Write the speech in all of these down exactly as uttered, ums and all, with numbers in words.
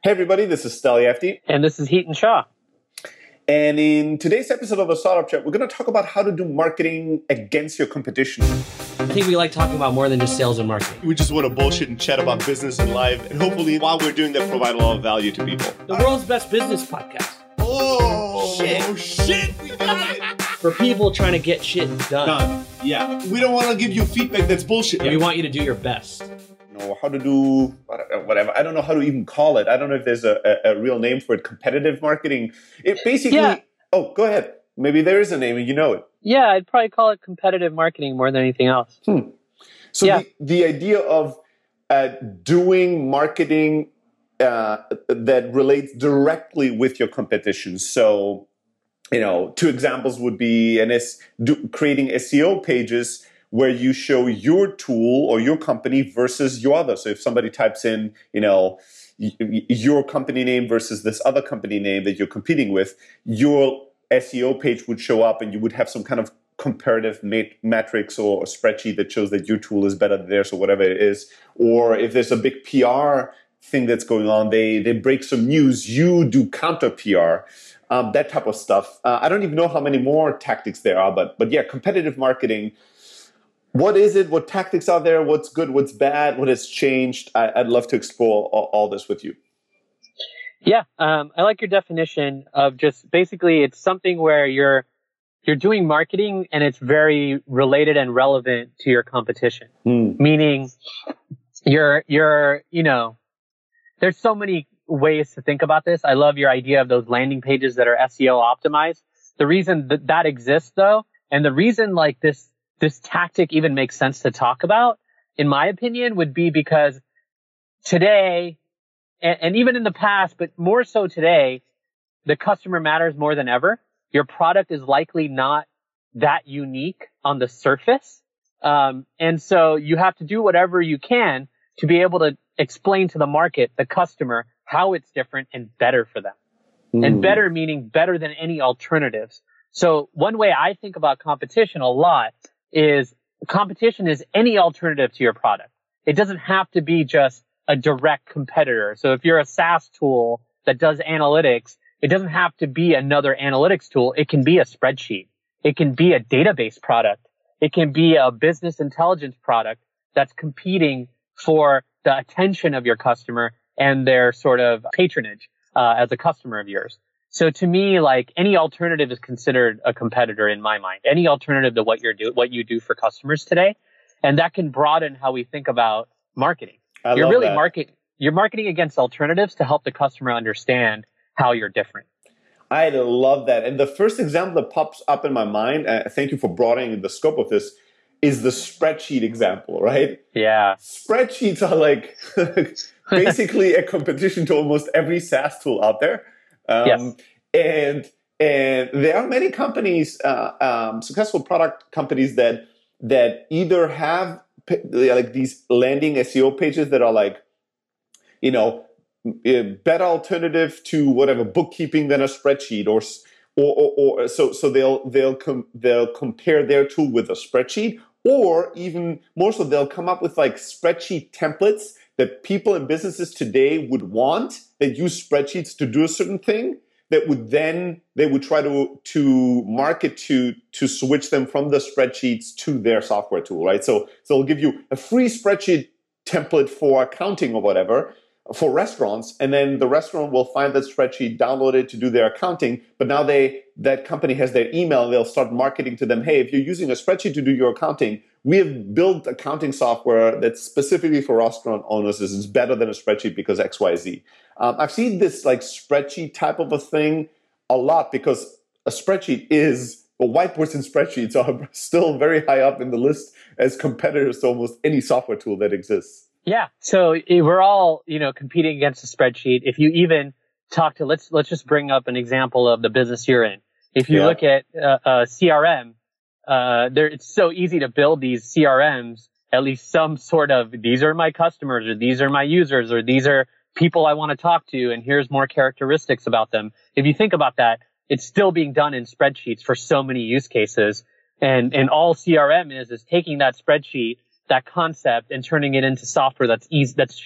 Hey everybody, this is Steli Efti. And this is Heaton Shaw. And in today's episode of the Startup Chat, we're going to talk about how to do marketing against your competition. I think we like talking about more than just sales and marketing. We just want to bullshit and chat about business and life. And hopefully, while we're doing that, provide a lot of value to people. The world's best business podcast. Oh, shit. Oh, shit. We got it. For people trying to get shit done. Done. Yeah. We don't want to give you feedback that's bullshit. And we want you to do your best. Know how to do whatever. I don't know how to even call it. I don't know if there's a, a, a real name for it. Competitive marketing. It basically, yeah. Oh, go ahead. Maybe there is a name and you know it. Yeah, I'd probably call it competitive marketing more than anything else. Hmm. So yeah. the, the idea of uh, doing marketing uh, that relates directly with your competition. So, you know, two examples would be an S, do, creating S E O pages where you show your tool or your company versus your other. So if somebody types in, you know, y- your company name versus this other company name that you're competing with, your S E O page would show up and you would have some kind of comparative mat- matrix or a spreadsheet that shows that your tool is better than theirs or whatever it is. Or if there's a big P R thing that's going on, they, they break some news, you do counter P R. Um, that type of stuff. Uh, I don't even know how many more tactics there are, but but yeah, competitive marketing. What is it? What tactics are there? What's good? What's bad? What has changed? I, I'd love to explore all, all this with you. Yeah, um, I like your definition of just basically it's something where you're you're doing marketing and it's very related and relevant to your competition. Mm. Meaning, you're you're you know, there's so many ways to think about this. I love your idea of those landing pages that are S E O optimized. The reason that that exists, though, and the reason like this. This tactic even makes sense to talk about, in my opinion, would be because today, and, and even in the past, but more so today, the customer matters more than ever. Your product is likely not that unique on the surface. Um, and so you have to do whatever you can to be able to explain to the market, the customer, how it's different and better for them. Mm. And better meaning better than any alternatives. So one way I think about competition a lot is competition is any alternative to your product. It doesn't have to be just a direct competitor. So if you're a SaaS tool that does analytics, it doesn't have to be another analytics tool. It can be a spreadsheet. It can be a database product. It can be a business intelligence product that's competing for the attention of your customer and their sort of patronage uh, as a customer of yours. So to me, like any alternative is considered a competitor in my mind. Any alternative to what you're do, what you do for customers today, and that can broaden how we think about marketing. I you're love really that. market. You're marketing against alternatives to help the customer understand how you're different. I love that. And the first example that pops up in my mind, uh, thank you for broadening the scope of this, is the spreadsheet example, right? Yeah. Spreadsheets are like basically a competition to almost every SaaS tool out there. Um, yes. And and there are many companies, uh, um, successful product companies that that either have like these landing S E O pages that are like, you know, a better alternative to whatever bookkeeping than a spreadsheet, or or or, or so so they'll they'll com- they'll compare their tool with a spreadsheet, or even more so they'll come up with like spreadsheet templates that people in businesses today would want, that use spreadsheets to do a certain thing, that would then, they would try to to market to to switch them from the spreadsheets to their software tool, right? So, so they'll give you a free spreadsheet template for accounting or whatever, for restaurants, and then the restaurant will find that spreadsheet, download it to do their accounting, but now they that company has their email, and they'll start marketing to them, hey, if you're using a spreadsheet to do your accounting, we have built accounting software that's specifically for restaurant owners. This is better than a spreadsheet because X, Y, Z. Um, I've seen this like spreadsheet type of a thing a lot because a spreadsheet is, well, whiteboards and spreadsheets are still very high up in the list as competitors to almost any software tool that exists. Yeah. So we're all, you know, competing against a spreadsheet. If you even talk to, let's, let's just bring up an example of the business you're in. If you yeah. look at uh, uh, C R M, uh, there, it's so easy to build these C R Ms, at least some sort of, these are my customers, or these are my users, or these are people I want to talk to, and here's more characteristics about them. If you think about that, it's still being done in spreadsheets for so many use cases. And, and all C R M is, is taking that spreadsheet, that concept, and turning it into software that's easy, that's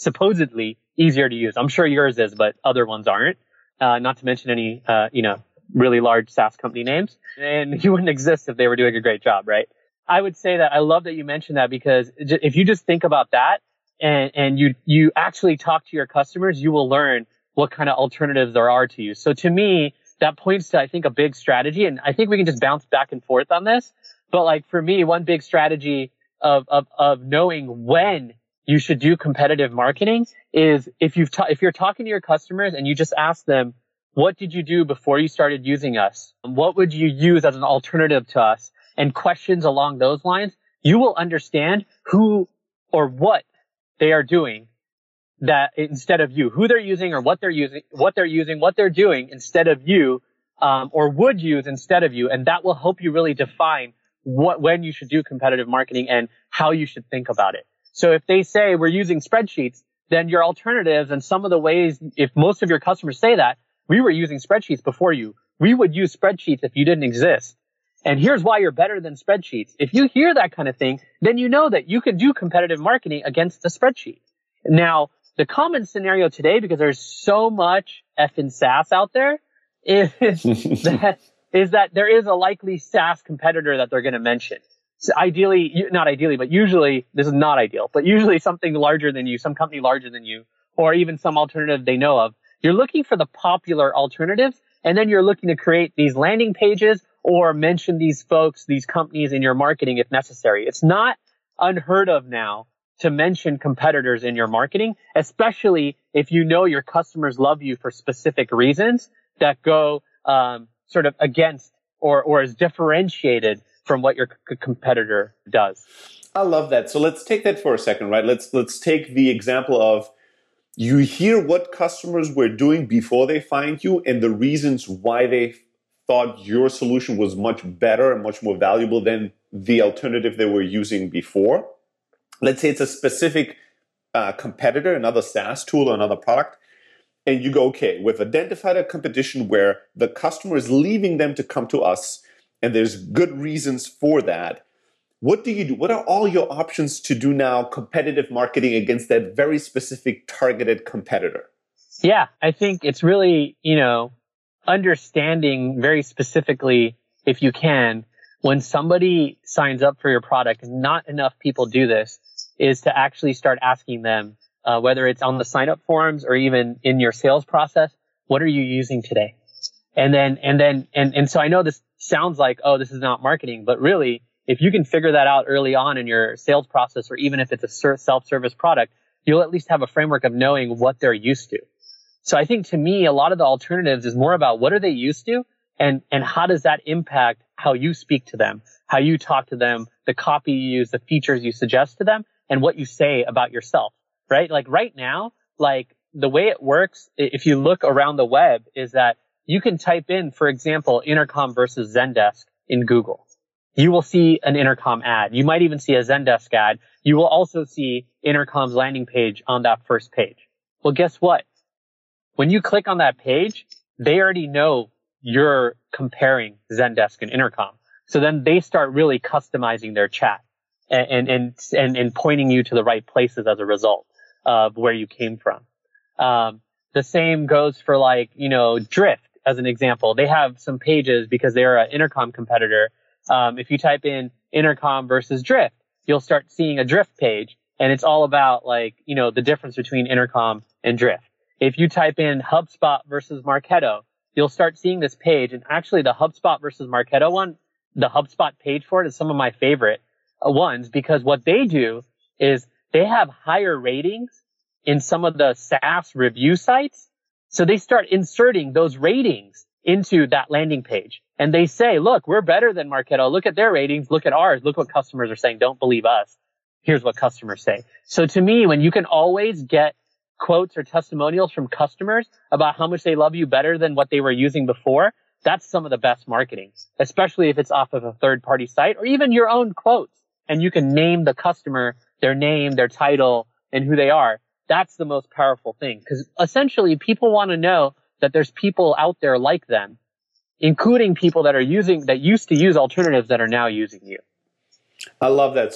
supposedly easier to use. I'm sure yours is, but other ones aren't. Uh, not to mention any, uh, you know, really large SaaS company names. And you wouldn't exist if they were doing a great job, right? I would say that I love that you mentioned that, because if you just think about that and, and you, you actually talk to your customers, you will learn what kind of alternatives there are to you. So to me, that points to, I think, a big strategy. And I think we can just bounce back and forth on this. But like for me, one big strategy of, of, of knowing when you should do competitive marketing is if you've ta- if you're talking to your customers and you just ask them, what did you do before you started using us? What would you use as an alternative to us? And questions along those lines, you will understand who or what they are doing that instead of you, who they're using or what they're using, what they're using, what they're doing instead of you, um, or would use instead of you. And that will help you really define what, when you should do competitive marketing and how you should think about it. So if they say we're using spreadsheets, then your alternatives and some of the ways, if most of your customers say that, we were using spreadsheets before you. We would use spreadsheets if you didn't exist. And here's why you're better than spreadsheets. If you hear that kind of thing, then you know that you can do competitive marketing against the spreadsheet. Now, the common scenario today, because there's so much effing SaaS out there, is that, is that there is a likely SaaS competitor that they're going to mention. So ideally, not ideally, but usually, this is not ideal, but usually something larger than you, some company larger than you, or even some alternative they know of. You're looking for the popular alternatives, and then you're looking to create these landing pages or mention these folks, these companies in your marketing if necessary. It's not unheard of now to mention competitors in your marketing, especially if you know your customers love you for specific reasons that go um, sort of against or, or is differentiated from what your c- competitor does. I love that. So let's take that for a second, right? Let's let's take the example of you hear what customers were doing before they find you and the reasons why they thought your solution was much better and much more valuable than the alternative they were using before. Let's say it's a specific uh, competitor, another SaaS tool or another product, and you go, okay, we've identified a competition where the customer is leaving them to come to us, and there's good reasons for that. What do you do? What are all your options to do now competitive marketing against that very specific targeted competitor? Yeah, I think it's really, you know, understanding very specifically, if you can, when somebody signs up for your product, and not enough people do this, is to actually start asking them, uh, whether it's on the sign-up forms or even in your sales process, what are you using today? And then, and then, and, and so I know this sounds like, oh, this is not marketing, but really, if you can figure that out early on in your sales process, or even if it's a self-service product, you'll at least have a framework of knowing what they're used to. So I think to me, a lot of the alternatives is more about what are they used to and, and how does that impact how you speak to them, how you talk to them, the copy you use, the features you suggest to them, and what you say about yourself, right? Like right now, like the way it works, if you look around the web, is that you can type in, for example, Intercom versus Zendesk in Google. You will see an Intercom ad. You might even see a Zendesk ad. You will also see Intercom's landing page on that first page. Well, guess what? When you click on that page, they already know you're comparing Zendesk and Intercom. So then they start really customizing their chat and, and, and, and pointing you to the right places as a result of where you came from. Um, the same goes for like, you know, Drift as an example. They have some pages because they're an Intercom competitor. Um, if you type in Intercom versus Drift, you'll start seeing a Drift page, and it's all about like, you know, the difference between Intercom and Drift. If you type in HubSpot versus Marketo, you'll start seeing this page. And actually the HubSpot versus Marketo one, the HubSpot page for it is some of my favorite ones, because what they do is they have higher ratings in some of the SaaS review sites. So they start inserting those ratings into that landing page. And they say, look, we're better than Marketo. Look at their ratings. Look at ours. Look what customers are saying. Don't believe us. Here's what customers say. So to me, when you can always get quotes or testimonials from customers about how much they love you better than what they were using before, that's some of the best marketing, especially if it's off of a third party site or even your own quotes. And you can name the customer, their name, their title, and who they are. That's the most powerful thing, because essentially people want to know that there's people out there like them, including people that are using, that used to use alternatives that are now using you. I love that. So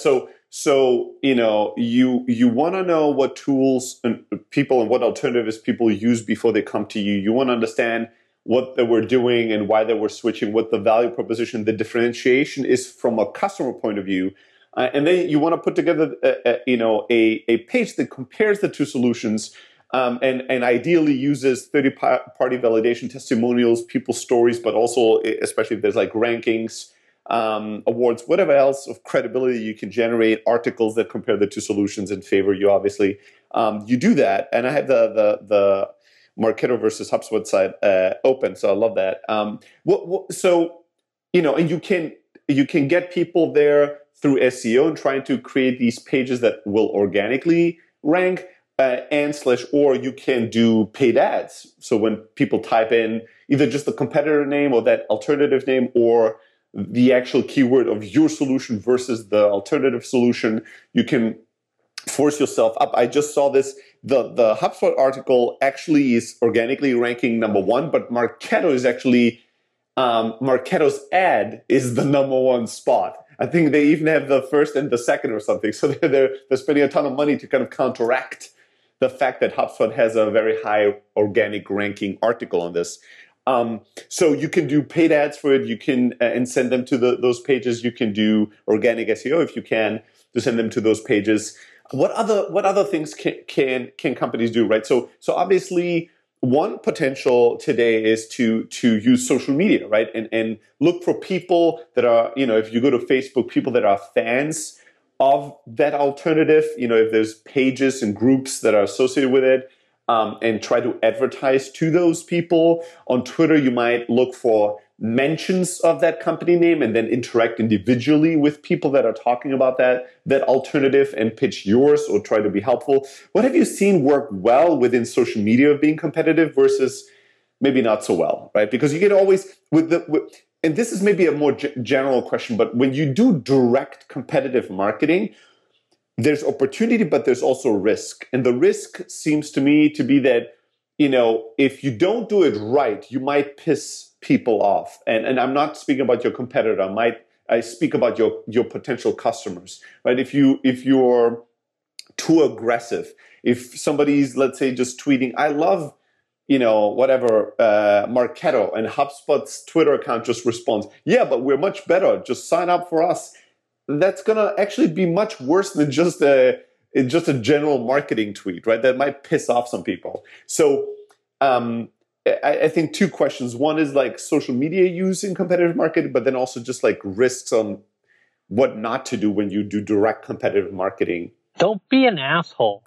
So, you know, you you want to know what tools and people and what alternatives people use before they come to you. You want to understand what they were doing and why they were switching, what the value proposition, the differentiation is from a customer point of view. Uh, and then you want to put together, a, a, you know, a, a page that compares the two solutions um, and, and ideally uses third-party validation, testimonials, people's stories, but also, especially if there's like rankings, um, awards, whatever else of credibility you can generate, articles that compare the two solutions and favor you, obviously. Um, you do that. And I have the the the Marketo versus HubSpot site uh, open, so I love that. Um, what, what, so, you know, and you can you can get people there through S E O and trying to create these pages that will organically rank, uh, and slash, or you can do paid ads. So when people type in either just the competitor name or that alternative name or the actual keyword of your solution versus the alternative solution, you can force yourself up. I just saw this. The, the HubSpot article actually is organically ranking number one, but Marketo is actually, um, Marketo's ad is the number one spot. I think they even have the first and the second or something. So they're, they're, they're spending a ton of money to kind of counteract the fact that HubSpot has a very high organic ranking article on this. Um, so you can do paid ads for it. You can uh, and send them to the, those pages. You can do organic S E O if you can to send them to those pages. What other what other things can can can companies do, right? So so obviously one potential today is to to use social media, right? And and look for people that are, you know, if you go to Facebook, people that are fans of that alternative, you know, if there's pages and groups that are associated with it, um, and try to advertise to those people. On Twitter, you might look for mentions of that company name and then interact individually with people that are talking about that, that alternative and pitch yours or try to be helpful. What have you seen work well within social media of being competitive versus maybe not so well, right? Because you can always, with the, with, and this is maybe a more g- general question, but when you do direct competitive marketing, there's opportunity, but there's also risk. And the risk seems to me to be that, you know, if you don't do it right, you might piss people off. And, and I'm not speaking about your competitor. I might, I speak about your, your potential customers, right? If you, if you're too aggressive, if somebody's, let's say, just tweeting, I love, you know, whatever, uh, Marketo, and HubSpot's Twitter account just responds, yeah, but we're much better. Just sign up for us. That's going to actually be much worse than just a, just a general marketing tweet, right? That might piss off some people. So, um, I, I think two questions. One is like social media use in competitive marketing, but then also just like risks on what not to do when you do direct competitive marketing. Don't be an asshole.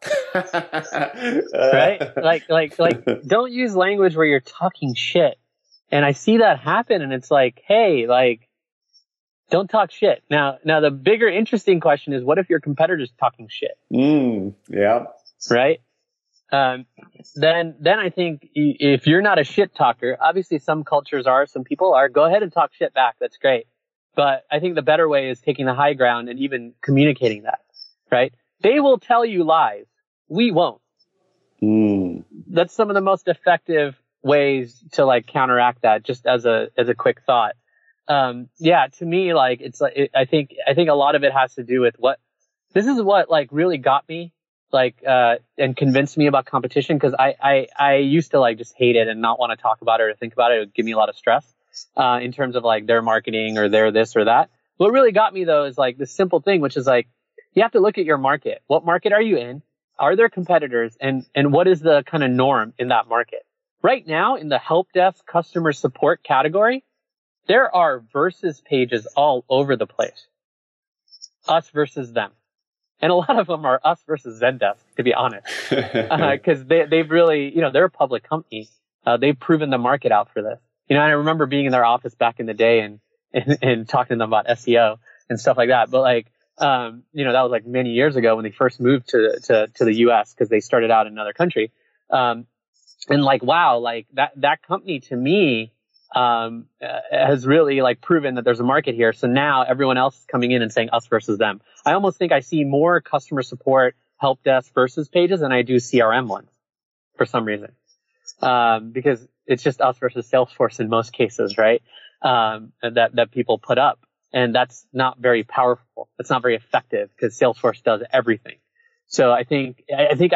Right? Like, like, like, don't use language where you're talking shit. And I see that happen, and it's like, hey, like, don't talk shit. Now, now the bigger interesting question is, what if your competitor's talking shit? Mm, yeah. Right? Um, then, then I think if you're not a shit talker, obviously some cultures are, some people are, go ahead and talk shit back. That's great. But I think the better way is taking the high ground and even communicating that, right? They will tell you lies. We won't. Mm. That's some of the most effective ways to like counteract that, just as a, as a quick thought. Um, yeah, to me, like, it's like, it, I think, I think a lot of it has to do with what, this is what like really got me, like, uh, and convinced me about competition. Cause I, I, I used to like just hate it and not want to talk about it or think about it. It would give me a lot of stress, uh, in terms of like their marketing or their this or that. What really got me though is like this simple thing, which is like, you have to look at your market. What market are you in? Are there competitors? And, and what is the kind of norm in that market? Right now in the help desk customer support category, there are versus pages all over the place. Us versus them. And a lot of them are us versus Zendesk, to be honest. uh, Cause they, they've really, you know, they're a public company. Uh, they've proven the market out for this. You know, and I remember being in their office back in the day and, and, and talking to them about S E O and stuff like that. But like, um, you know, that was like many years ago when they first moved to, to, to the U S because they started out in another country. Um, and like, wow, like that, that company to me, um, uh, has really like proven that there's a market here. So now everyone else is coming in and saying us versus them. I almost think I see more customer support help desk versus pages than I do C R M ones for some reason. Um, because it's just us versus Salesforce in most cases, right? Um, that, that people put up. And that's not very powerful. That's not very effective because Salesforce does everything. So I think, I think